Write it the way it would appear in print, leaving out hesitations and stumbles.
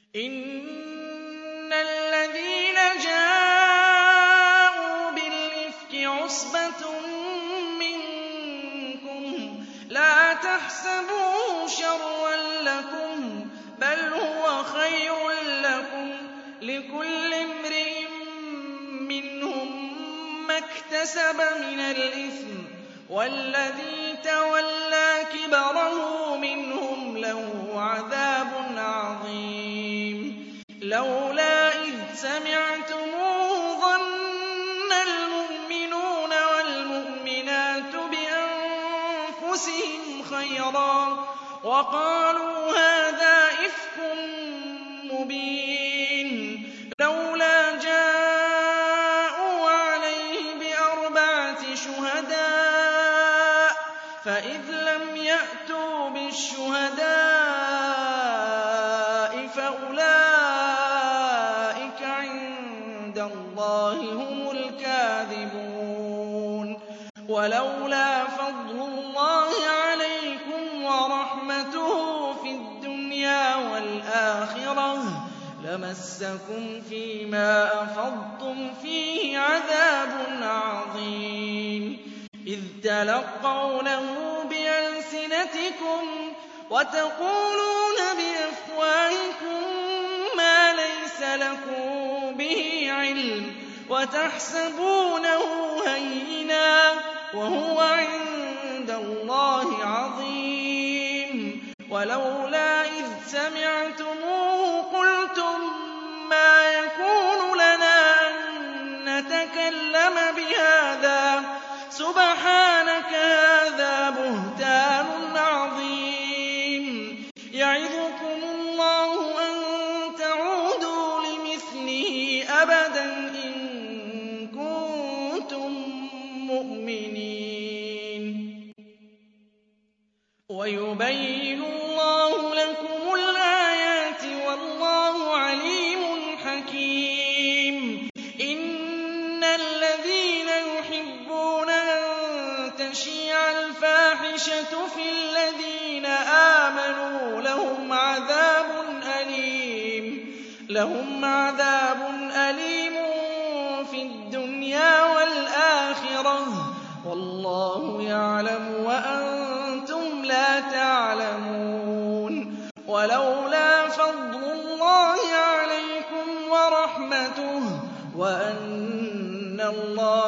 إِنَّ الَّذِينَ جَاءُوا بِالْإِفْكِ عُصْبَةٌ مِّنكُمْ لَا تَحْسَبُوهُ شَرًّا لَّكُم ۖ بَلْ هُوَ خَيْرٌ لَّكُمْ ۚ لِكُلِّ امْرِئٍ مِّنْهُم مَّا اكْتَسَبَ مِنَ الْإِثْمِ ۚ وَالَّذِي تَوَلَّىٰ كِبْرَهُ مِنْهُمْ لَهُ عَذَابٌ عَظِيمٌ لَّوْلَا إِذْ سَمِعْتُمُوهُ ظَنَّ الْمُؤْمِنُونَ وَالْمُؤْمِنَاتُ بِأَنفُسِهِمْ خَيْرًا وَقَالُوا هَٰذَا إِفْكٌ مُّبِينٌ لَّوْلَا جَاءُوا عَلَيْهِ بِأَرْبَعَةِ شُهَدَاءَ فَإِذْ لَمْ يَأْتُوا بِالشُّهَدَاءِ فَأُولَٰئِكَ عِندَ اللَّهِ هُمُ الْكَاذِبُونَ وَلَوْلَا فَضْلُ اللَّهِ عَلَيْكُمْ وَرَحْمَتُهُ فِي الدُّنْيَا وَالْآخِرَةِ لَمَسَّكُمْ فِيمَا أَفَضْتُمْ فِيهِ عَذَابٌ عَظِيمٌ إِذْ تَلَقَّوْنَهُ بِأَلْسِنَتِكُمْ وَتَقُولُونَ بِأَفْوَاهِكُم مَّا لَيْسَ لَكُم بِهِ عِلْمٌ وَتَحْسَبُونَهُ هَيِّنًا وَهُوَ عِندَ اللَّهِ عَظِيمٌ وَلَوْلَا إِذْ سَمِعْتُمُوهُ قُلْتُم مَّا يَكُونُ لَنَا أَن نَّتَكَلَّمَ بِهَٰذَا سُبْحَانَكَ هَٰذَا بُهْتَانٌ عَظِيمٌ يَعِظُكُمُ اللَّهُ أَن تَعُودُوا لِمِثْلِهِ أَبَدًا إِن كُنتُم مُّؤْمِنِينَ وَيُبَيِّنُ اللَّهُ لَكُمُ الْآيَاتِ وَاللَّهُ عَلِيمٌ حَكِيمٌ إِنَّ الَّذِينَ يُحِبُّونَ أَن تَشِيعَ الْفَاحِشَةُ فِي الَّذِينَ آمَنُوا لَهُمْ عَذَابٌ أَلِيمٌ فِي الدُّنْيَا وَالْآخِرَةِ ۚ وَاللَّهُ يَعْلَمُ وَأَنتُمْ لَا تَعْلَمُونَ وَلَوْلَا فَضْلُ اللَّهِ عَلَيْكُمْ وَرَحْمَتُهُ وَأَنَّ اللَّهَ